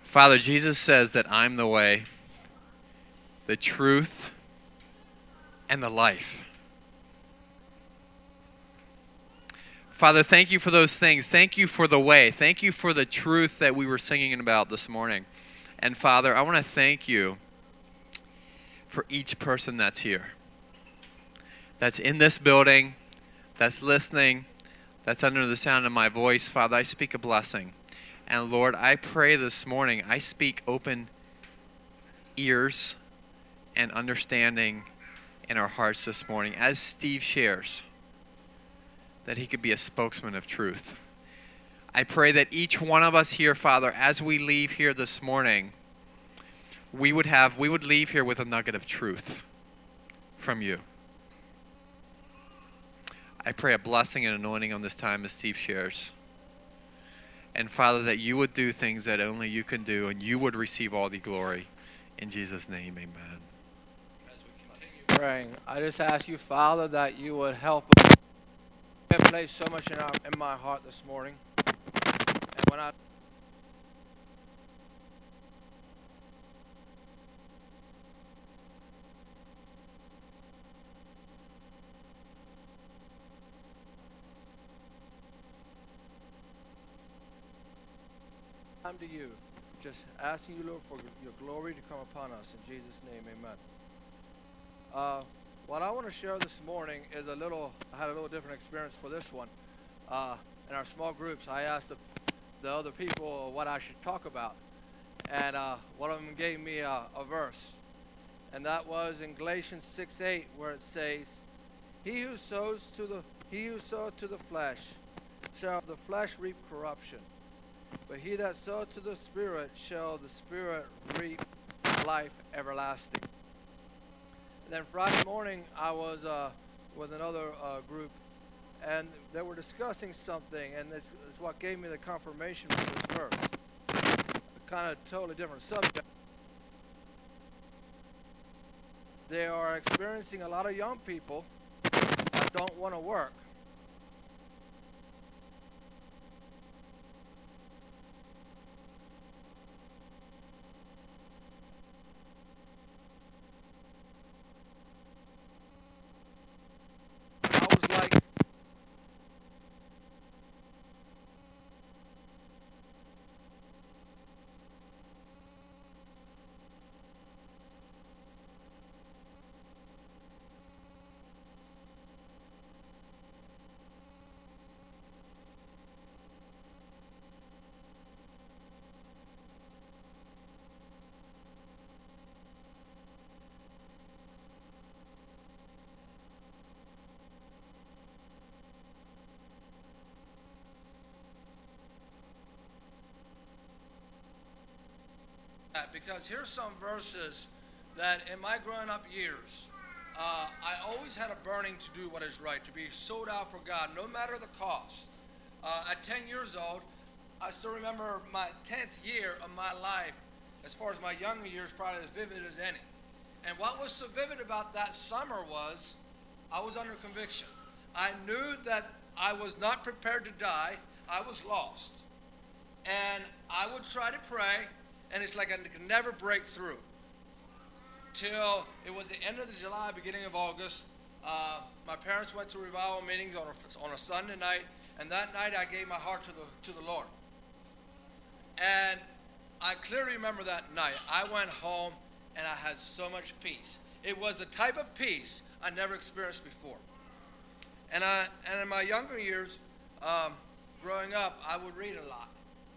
Father, Jesus says that I'm the way, the truth, and the life. Father, thank you for those things. Thank you for the way. Thank you for the truth that we were singing about this morning. And Father, I want to thank you for each person that's here, that's in this building, that's listening, that's under the sound of my voice. Father, I speak a blessing. And Lord, I pray this morning, I speak open ears and understanding in our hearts this morning as Steve shares, that he could be a spokesman of truth. I pray that each one of us here, Father, as we leave here this morning, we would leave here with a nugget of truth from you. I pray a blessing and anointing on this time as Steve shares. And Father, that you would do things that only you can do, and you would receive all the glory. In Jesus' name, amen. As we continue praying, I just ask you, Father, that you would help us. You have placed so much in my heart this morning. And when I come to you, just asking you, Lord, for your glory to come upon us. In Jesus' name, amen. What I want to share this morning is I had a little different experience for this one. In our small groups, I asked the other people what I should talk about. And one of them gave me a verse. And that was in Galatians 6:8, where it says, He who sows to the flesh shall of the flesh reap corruption. But he that soweth to the Spirit shall the Spirit reap life everlasting. And then Friday morning, I was with another group, and they were discussing something, and this is what gave me the confirmation for this verse. A kind of totally different subject. They are experiencing a lot of young people that don't want to work. I was like, because here's some verses that in my growing up years, I always had a burning to do what is right, to be sold out for God, no matter the cost. At 10 years old, I still remember my 10th year of my life, as far as my younger years, probably as vivid as any. And what was so vivid about that summer was I was under conviction. I knew that I was not prepared to die. I was lost. And I would try to pray, and it's like I could never break through. Till it was the end of the July, beginning of August. My parents went to revival meetings on a Sunday night, and that night I gave my heart to the Lord. And I clearly remember that night. I went home, and I had so much peace. It was a type of peace I never experienced before. And in my younger years, growing up, I would read a lot.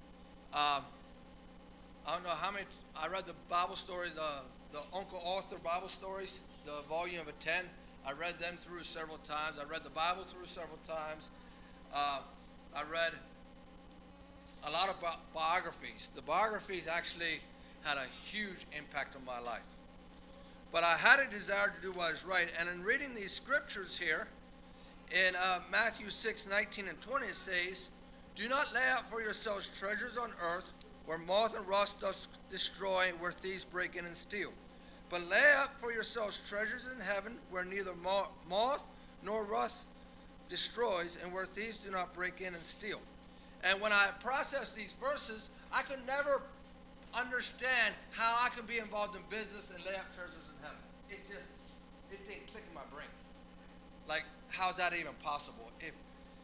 I don't know how many. I read the Bible stories, the Uncle Arthur Bible stories, the volume of 10. I read them through several times. I read the Bible through several times. I read a lot of biographies. The biographies actually had a huge impact on my life. But I had a desire to do what is right. And in reading these scriptures here, in Matthew 6:19 and 20, it says, Do not lay up for yourselves treasures on earth, where moth and rust does destroy, where thieves break in and steal. But lay up for yourselves treasures in heaven, where neither moth nor rust destroys, and where thieves do not break in and steal. And when I processed these verses, I could never understand how I can be involved in business and lay up treasures in heaven. It didn't click in my brain. Like, how's that even possible? If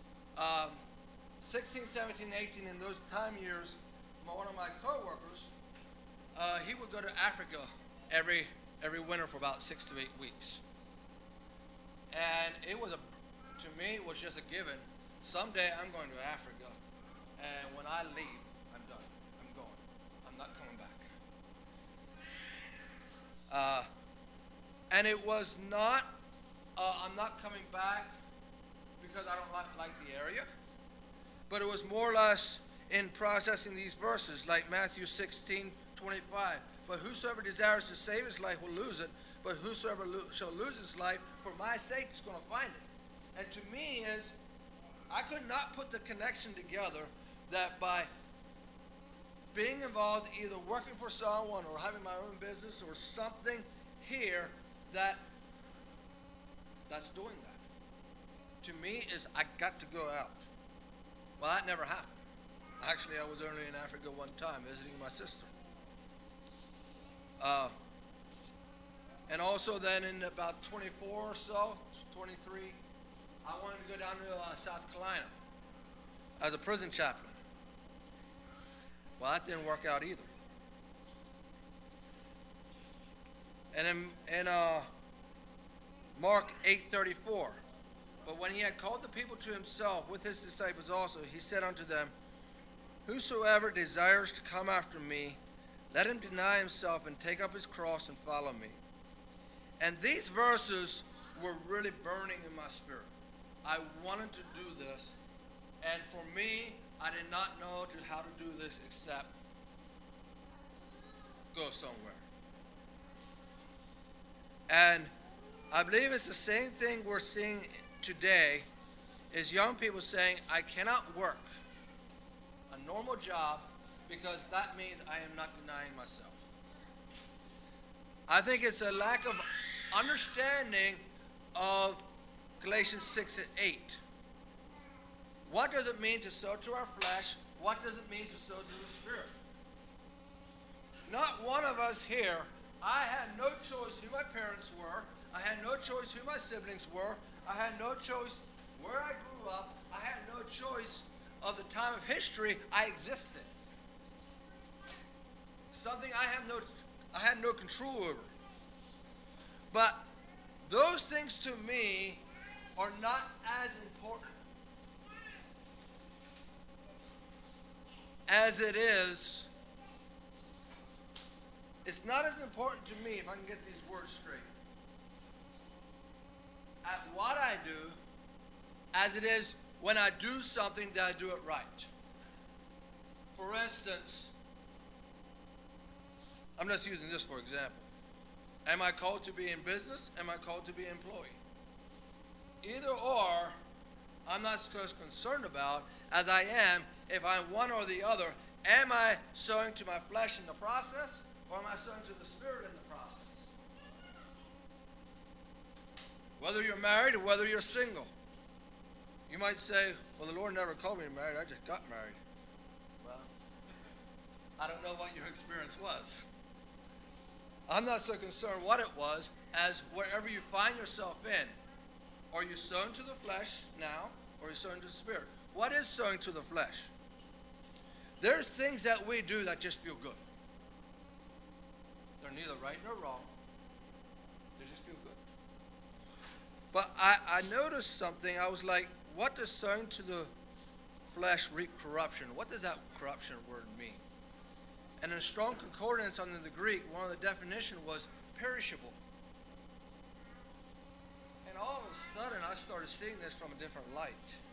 16, 17, 18, in those time years, one of my co-workers, he would go to Africa every winter for about 6 to 8 weeks. And to me, it was just a given. Someday I'm going to Africa, and when I leave, I'm done. I'm going. I'm not coming back. And it was not, I'm not coming back because I don't like the area, but it was more or less in processing these verses, like Matthew 16:25. But whosoever desires to save his life will lose it, but whosoever shall lose his life for my sake is going to find it. And to me I could not put the connection together that by being involved, either working for someone or having my own business or something here, that's doing that. To me I got to go out. Well, that never happened. Actually, I was only in Africa one time visiting my sister. And also then in about 24 or so, 23, I wanted to go down to South Carolina as a prison chaplain. Well, that didn't work out either. And in Mark 8:34, but when he had called the people to himself with his disciples also, he said unto them, whosoever desires to come after me, let him deny himself and take up his cross and follow me. And these verses were really burning in my spirit. I wanted to do this, and for me, I did not know how to do this except go somewhere. And I believe it's the same thing we're seeing today, is young people saying, I cannot work a normal job because that means I am not denying myself. I think it's a lack of understanding of Galatians 6 and 8. What does it mean to sow to our flesh? What does it mean to sow to the Spirit? Not one of us here, I had no choice who my parents were. I had no choice who my siblings were. I had no choice where I grew up. I had no choice of the time of history I existed. Something I had no control over. But those things to me are not as important as it is. It's not as important to me, if I can get these words straight, at what I do as it is when I do something that I do it right. For instance, I'm just using this for example. Am I called to be in business? Am I called to be an employee? Either or, I'm not as concerned about as I am if I'm one or the other. Am I sowing to my flesh in the process, or am I sowing to the Spirit in the process? Whether you're married or whether you're single. You might say, well, the Lord never called me to marry, I just got married. Well, I don't know what your experience was. I'm not so concerned what it was as wherever you find yourself in. Are you sowing to the flesh now, or are you sowing to the Spirit? What is sowing to the flesh? There's things that we do that just feel good. They're neither right nor wrong. They just feel good. But I noticed something. I was like, what does sowing to the flesh reap corruption? What does that corruption word mean? And in Strong Concordance under the Greek, one of the definitions was perishable. And all of a sudden, I started seeing this from a different light.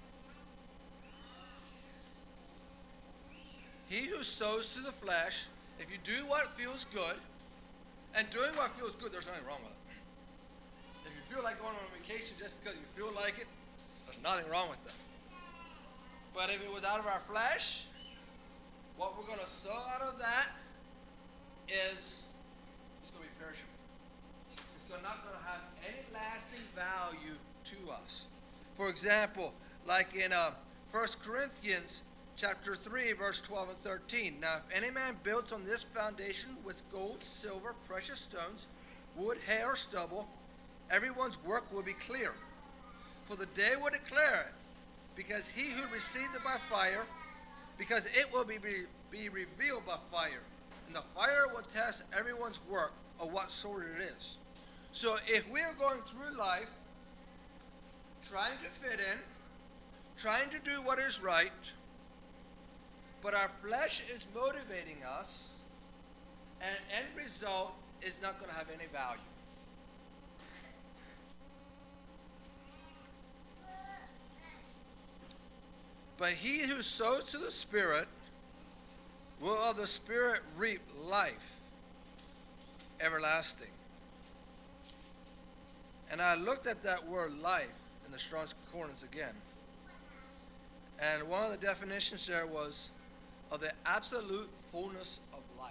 He who sows to the flesh, if you do what feels good, and doing what feels good, there's nothing wrong with it. If you feel like going on vacation just because you feel like it, there's nothing wrong with that. But if it was out of our flesh, what we're going to sow out of that is it's going to be perishable. It's not going to have any lasting value to us. For example, like in 1 Corinthians chapter 3, verse 12 and 13. Now, if any man builds on this foundation with gold, silver, precious stones, wood, hay, or stubble, everyone's work will be clear. For the day will declare it, because he who received it by fire, because it will be revealed by fire. And the fire will test everyone's work of what sort it is. So if we are going through life, trying to fit in, trying to do what is right, but our flesh is motivating us, and end result is not going to have any value. But he who sows to the Spirit will of the Spirit reap life everlasting. And I looked at that word life in the Strong's Concordance again. And one of the definitions there was of the absolute fullness of life.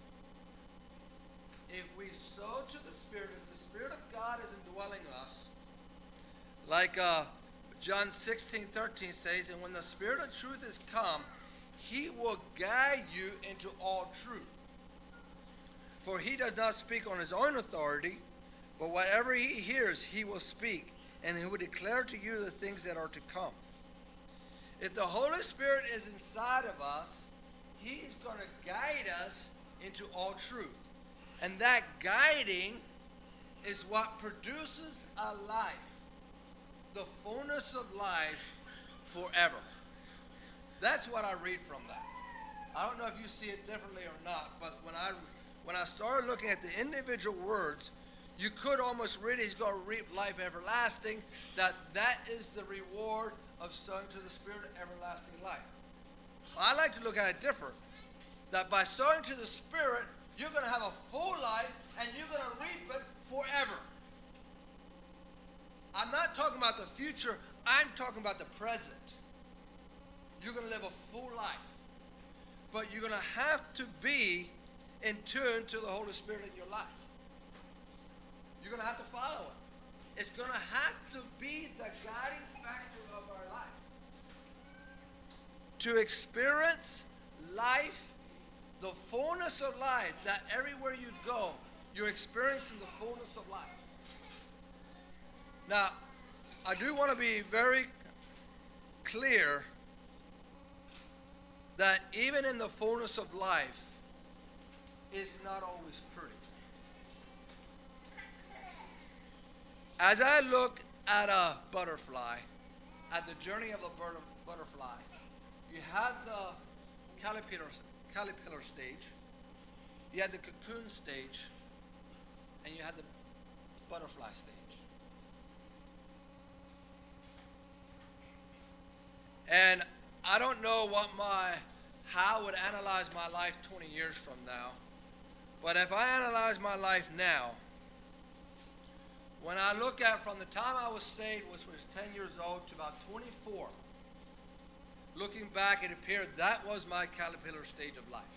If we sow to the Spirit, if the Spirit of God is indwelling us, like John 16:13 says, and when the Spirit of truth is come, he will guide you into all truth. For he does not speak on his own authority, but whatever he hears, he will speak, and he will declare to you the things that are to come. If the Holy Spirit is inside of us, he's going to guide us into all truth. And that guiding is what produces a life, the fullness of life forever. That's what I read from that. I don't know if you see it differently or not, but when I started looking at the individual words, you could almost read it, he's going to reap life everlasting, that is the reward of sowing to the Spirit of everlasting life. I like to look at it different, that by sowing to the Spirit, you're going to have a full life, and you're going to reap it forever. I'm not talking about the future, I'm talking about the present. You're going to live a full life. But you're going to have to be in tune to the Holy Spirit in your life. You're going to have to follow it. It's going to have to be the guiding factor of our life. To experience life, the fullness of life, that everywhere you go, you're experiencing the fullness of life. Now, I do want to be very clear that even in the fullness of life, it's not always pretty. As I look at a butterfly, at the journey of the butterfly, you have the caterpillar stage, you had the cocoon stage, and you had the butterfly stage. And I don't know how I would analyze my life 20 years from now, but if I analyze my life now, when I look at from the time I was saved, which was 10 years old, to about 24, looking back, it appeared that was my caterpillar stage of life.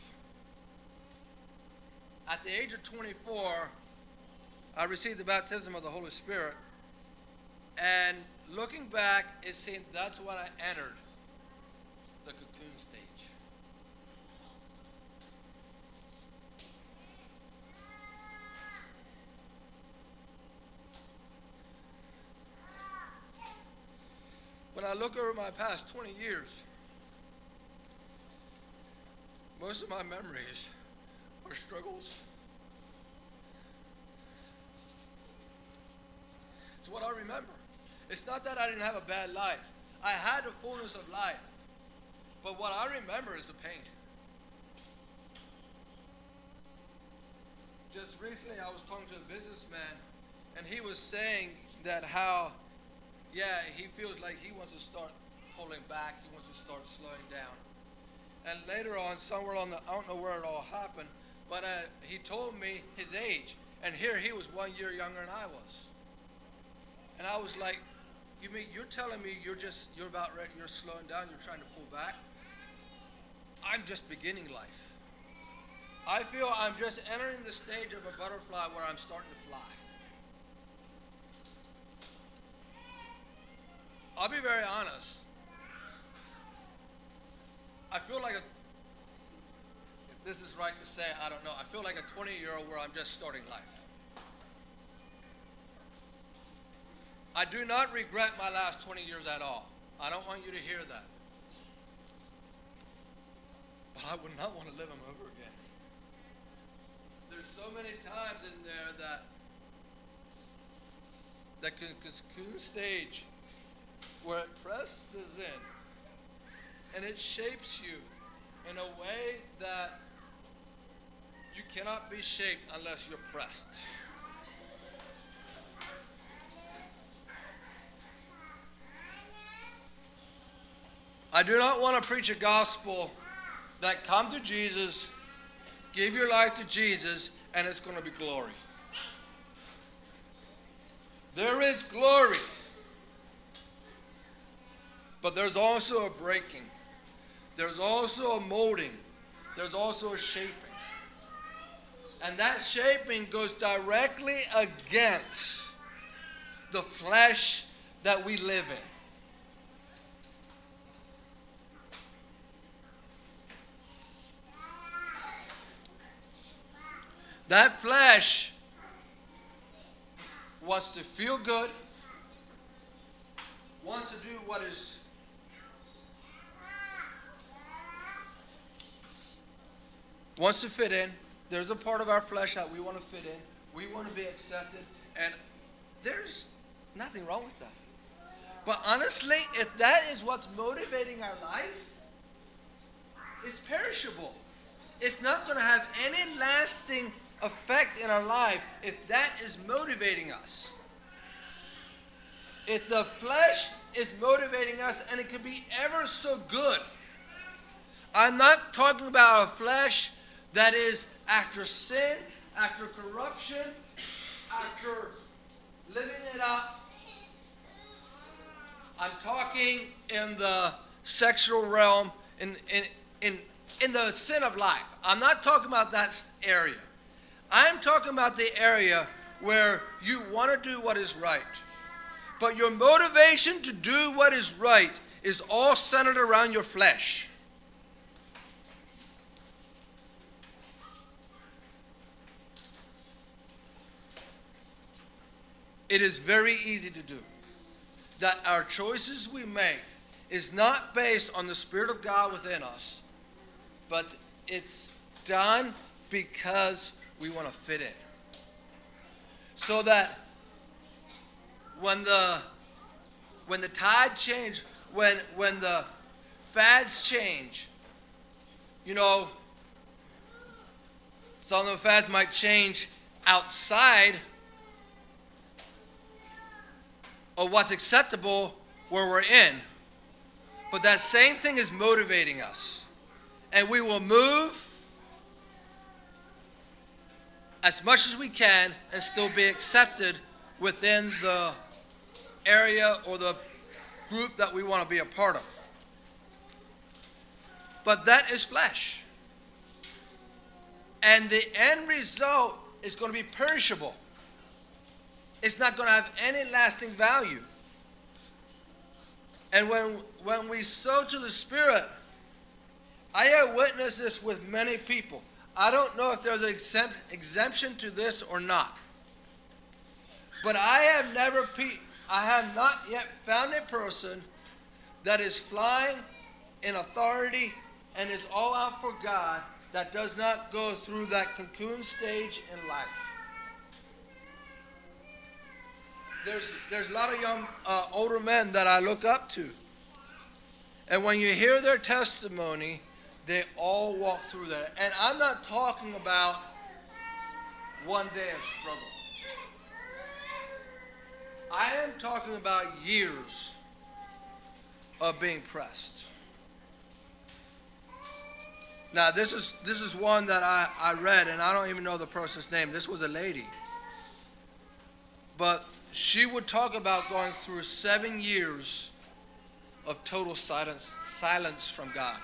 At the age of 24, I received the baptism of the Holy Spirit, and looking back, it seemed that's when I entered the cocoon stage. When I look over my past 20 years, most of my memories are struggles. It's what I remember. It's not that I didn't have a bad life. I had the fullness of life. But what I remember is the pain. Just recently I was talking to a businessman, and he was saying that how, he feels like he wants to start pulling back. He wants to start slowing down. And later on, somewhere I don't know where it all happened, but he told me his age. And here he was 1 year younger than I was. And I was like, you mean you're telling me you're about ready, you're slowing down, you're trying to pull back? I'm just beginning life. I feel I'm just entering the stage of a butterfly where I'm starting to fly. I'll be very honest. I feel like if this is right to say, I don't know. I feel like a 20-year-old where I'm just starting life. I do not regret my last 20 years at all. I don't want you to hear that. But I would not want to live them over again. There's so many times in there that cocoon stage where it presses in and it shapes you in a way that you cannot be shaped unless you're pressed. I do not want to preach a gospel that come to Jesus, give your life to Jesus, and it's going to be glory. There is glory, but there's also a breaking. There's also a molding. There's also a shaping. And that shaping goes directly against the flesh that we live in. That flesh wants to feel good, wants to do wants to fit in. There's a part of our flesh that we want to fit in. We want to be accepted, and there's nothing wrong with that. But honestly, if that is what's motivating our life, it's perishable. It's not going to have any lasting effect in our life if that is motivating us. If the flesh is motivating us, and it can be ever so good. I'm not talking about a flesh that is after sin, after corruption, after living it up. I'm talking in the sexual realm, in the sin of life. I'm not talking about that area. I'm talking about the area where you want to do what is right. But your motivation to do what is right is all centered around your flesh. It is very easy to do. That our choices we make is not based on the Spirit of God within us, but it's done because we want to fit in. So that when the tide change, when the fads change, you know, some of the fads might change outside of what's acceptable where we're in. But that same thing is motivating us. And we will move as much as we can and still be accepted within the area or the group that we want to be a part of. But that is flesh. And the end result is going to be perishable. It's not going to have any lasting value. And when we sow to the Spirit, I have witnessed this with many people. I don't know if there's an exemption to this or not. But I have not yet found a person that is flying in authority and is all out for God that does not go through that cocoon stage in life. There's a lot of young, older men that I look up to. And when you hear their testimony, they all walk through that. And I'm not talking about one day of struggle. I am talking about years of being pressed. Now, this is one that I read, and I don't even know the person's name. This was a lady. But she would talk about going through 7 years of total silence from God.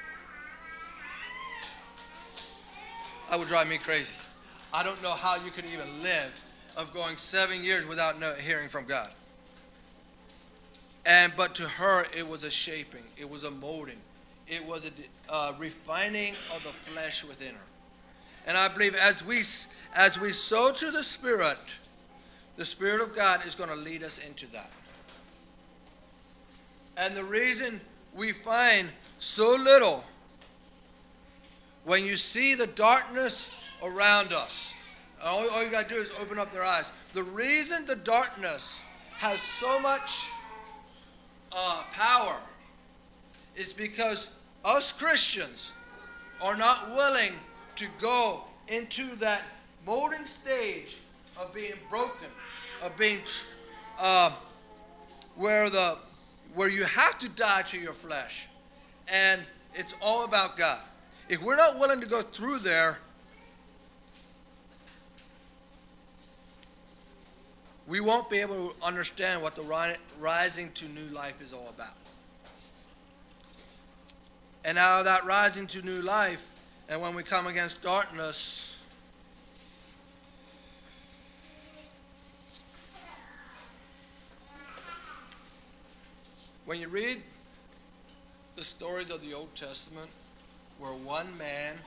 That would drive me crazy. I don't know how you could even live of going 7 years without hearing from God. But to her, it was a shaping. It was a molding. it was a refining of the flesh within her. And I believe as we sow to the Spirit of God is going to lead us into that. And the reason we find so little, when you see the darkness around us, all you got to do is open up their eyes. The reason the darkness has so much power is because us Christians are not willing to go into that molding stage of being broken, of being where you have to die to your flesh, and it's all about God. If we're not willing to go through there, we won't be able to understand what the rising to new life is all about. And out of that rising to new life, and when we come against darkness, when you read the stories of the Old Testament, where one man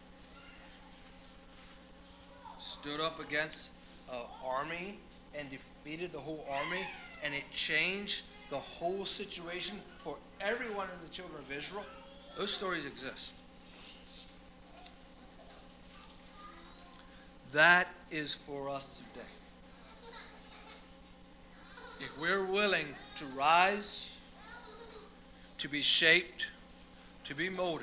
stood up against an army and defeated the whole army, and it changed the whole situation for everyone in the children of Israel, those stories exist. That is for us today. If we're willing to rise, to be shaped, to be molded,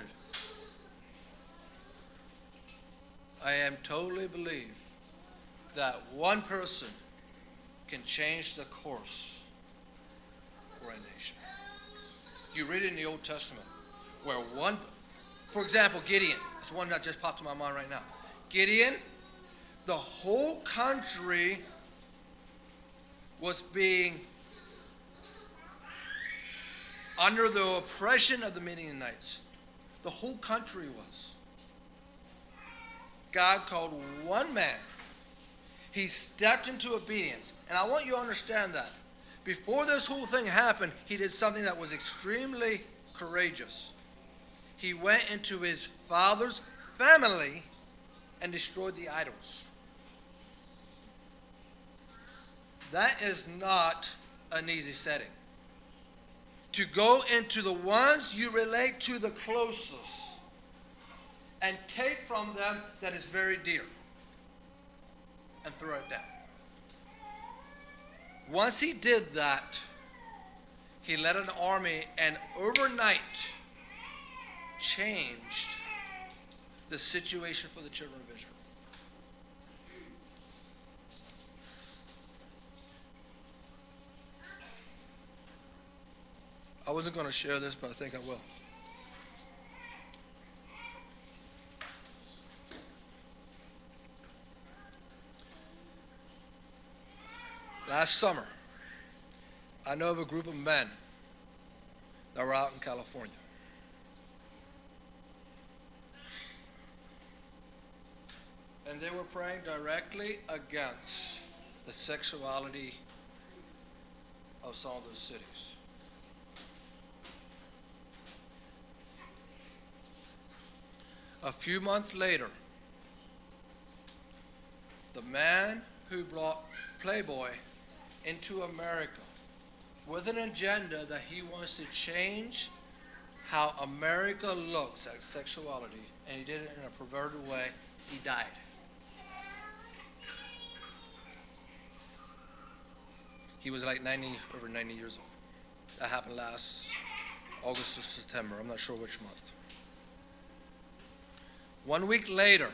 I am totally believe that one person can change the course for a nation. You read it in the Old Testament, where for example, Gideon. It's one that just popped to my mind right now. Gideon, the whole country was being under the oppression of the Midianites. The whole country was. God called one man. He stepped into obedience. And I want you to understand that. Before this whole thing happened, he did something that was extremely courageous. He went into his father's family and destroyed the idols. That is not an easy setting. To go into the ones you relate to the closest and take from them that is very dear and throw it down. Once he did that, he led an army and overnight changed the situation for the children of Israel. I wasn't going to share this, but I think I will. Last summer, I know of a group of men that were out in California. And they were praying directly against the sexuality of some of those cities. A few months later, the man who brought Playboy into America with an agenda that he wants to change how America looks at sexuality, and he did it in a perverted way, he died. He was like over 90 years old. That happened last August or September. I'm not sure which month. 1 week later,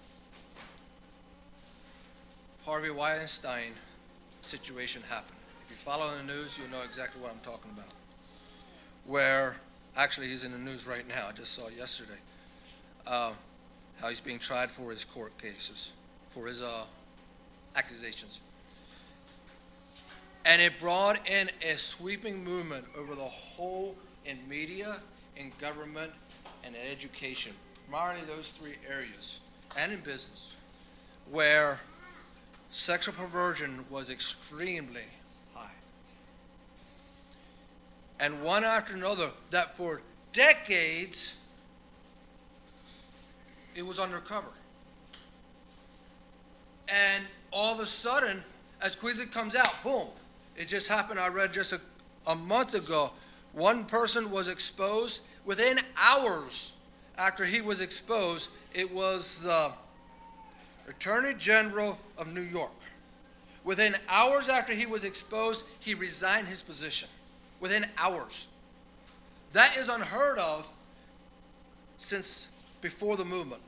Harvey Weinstein situation happened. If you follow the news, you'll know exactly what I'm talking about. Where, actually he's in the news right now, I just saw it yesterday, how he's being tried for his court cases, for his accusations. And it brought in a sweeping movement over the whole, in media, in government, and in education. Primarily those three areas, and in business, where sexual perversion was extremely high. And one after another, that for decades, it was undercover. And all of a sudden, as Queasy comes out, boom. It just happened, I read just a month ago, one person was exposed. Within hours after he was exposed, it was the Attorney General of New York. Within hours after he was exposed, he resigned his position. Within hours. That is unheard of since before the movement.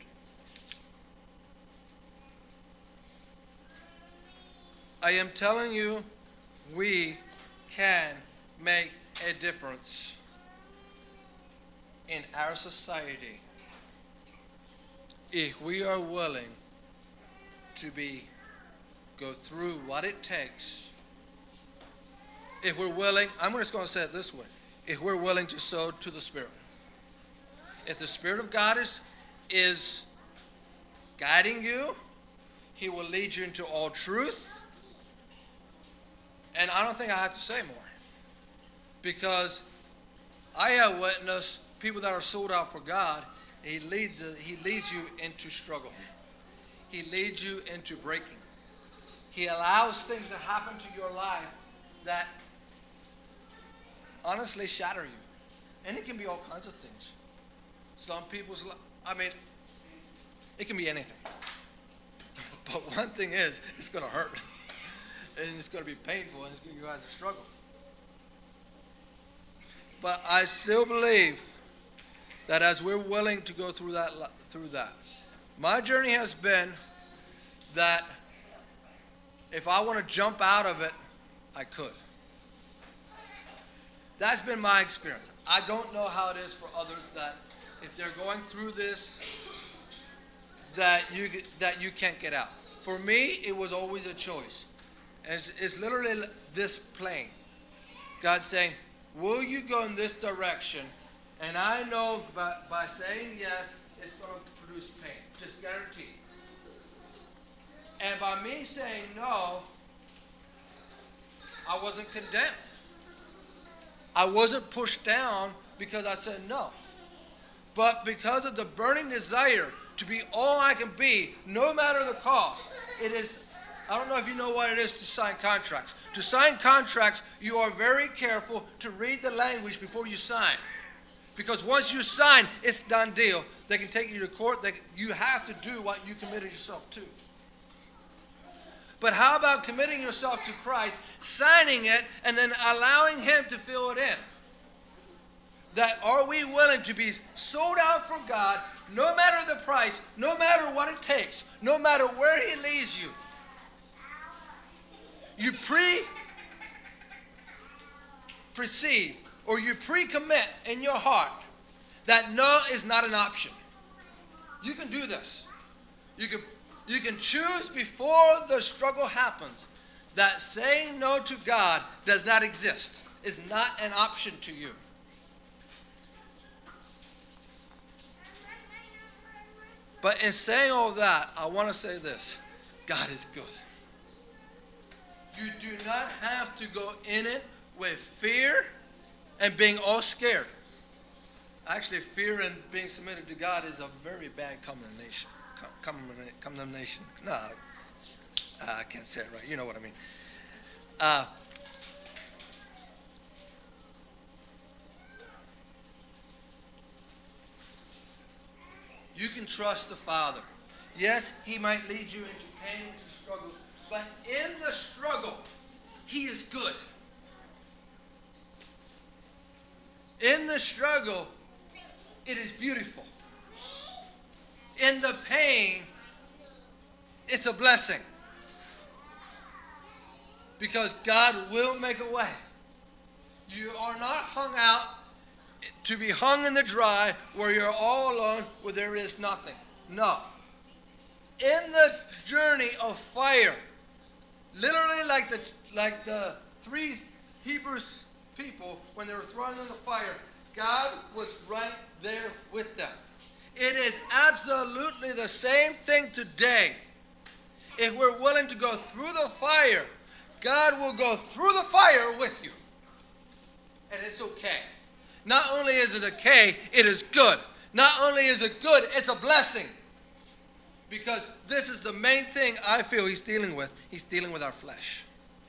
I am telling you, we can make a difference in our society if we are willing to go through what it takes. If we're willing, I'm just going to say it this way, if we're willing to sow to the Spirit. If the Spirit of God is guiding you, He will lead you into all truth. And I don't think I have to say more, because I have witnessed people that are sold out for God. He leads you into struggle. He leads you into breaking. He allows things to happen to your life that honestly shatter you. And it can be all kinds of things. Some people's, it can be anything. But one thing is, it's going to hurt. And it's going to be painful, and it's going to give you guys a struggle. But I still believe that as we're willing to go through that, my journey has been that if I want to jump out of it, I could. That's been my experience. I don't know how it is for others, that if they're going through this, that you can't get out. For me, it was always a choice. It's literally this plain. God's saying, will you go in this direction? And I know by saying yes, it's going to produce pain. Just guaranteed. And by me saying no, I wasn't condemned. I wasn't pushed down because I said no. But because of the burning desire to be all I can be, no matter the cost, it is, I don't know if you know what it is to sign contracts. To sign contracts, you are very careful to read the language before you sign. Because once you sign, it's done deal. They can take you to court. You have to do what you committed yourself to. But how about committing yourself to Christ, signing it, and then allowing Him to fill it in? That are we willing to be sold out for God, no matter the price, no matter what it takes, no matter where He leads you? You perceive or you pre-commit in your heart that no is not an option. You can do this. You can choose before the struggle happens that saying no to God does not exist, is not an option to you. But in saying all that, I want to say this. God is good. You do not have to go in it with fear and being all scared. Actually, fear and being submitted to God is a very bad condemnation. No, I can't say it right. You know what I mean. You can trust the Father. Yes, He might lead you into pain, into struggles, but in the struggle, He is good. In the struggle, it is beautiful. In the pain, it's a blessing. Because God will make a way. You are not hung out to be hung in the dry where you're all alone, where there is nothing. No. In the journey of fire, literally like the three Hebrews people, when they were thrown in the fire, God was right there with them. It is absolutely the same thing today. If we're willing to go through the fire, God will go through the fire with you. And it's okay. Not only is it okay, it is good. Not only is it good, it's a blessing. Because this is the main thing I feel he's dealing with. He's dealing with our flesh.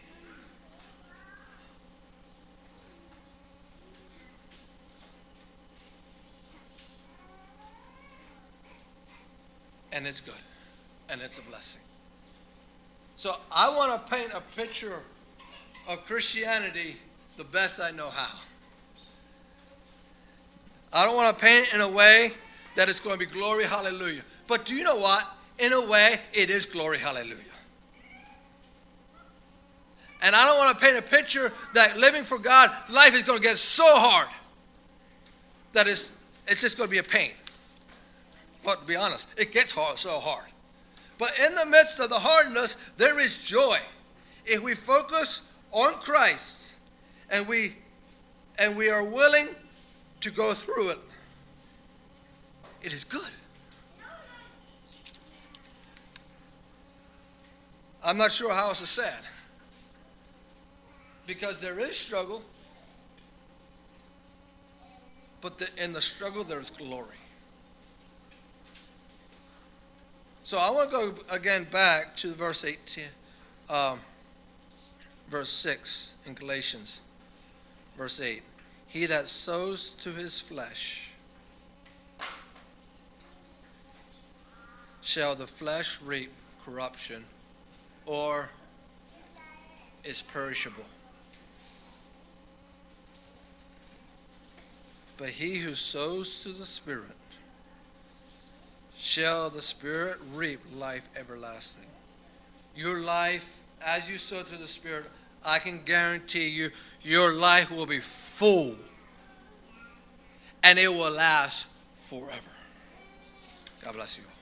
And it's good. And it's a blessing. So I want to paint a picture of Christianity the best I know how. I don't want to paint it in a way that it's going to be glory, hallelujah. But do you know what? In a way, it is glory, hallelujah. And I don't want to paint a picture that living for God, life is going to get so hard that it's just going to be a pain. But to be honest, it gets so hard. But in the midst of the hardness, there is joy. If we focus on Christ and we are willing to go through it, it is good. I'm not sure how else to say it. Because there is struggle, but in the struggle there is glory. So I want to go again back to verse 18, verse 6 in Galatians, verse 8. He that sows to his flesh, shall the flesh reap corruption, or is perishable. But he who sows to the Spirit, shall the Spirit reap life everlasting. Your life, as you sow to the Spirit, I can guarantee you, your life will be full. And it will last forever. God bless you.